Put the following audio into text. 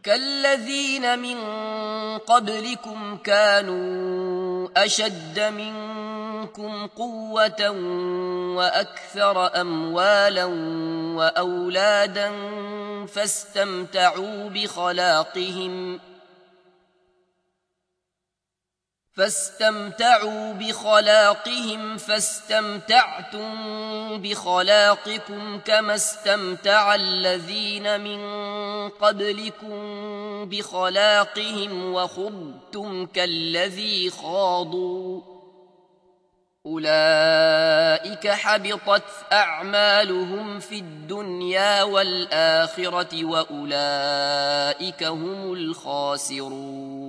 كالذين من قبلكم كانوا أشد منكم قوة وأكثر أموالا وأولادا فاستمتعوا بخلاقهم فاستمتعتم بخلاقكم كما استمتع الذين من قبلكم بخلاقهم وخضتم كالذي خاضوا أولئك حبطت أعمالهم في الدنيا والآخرة وأولئك هم الخاسرون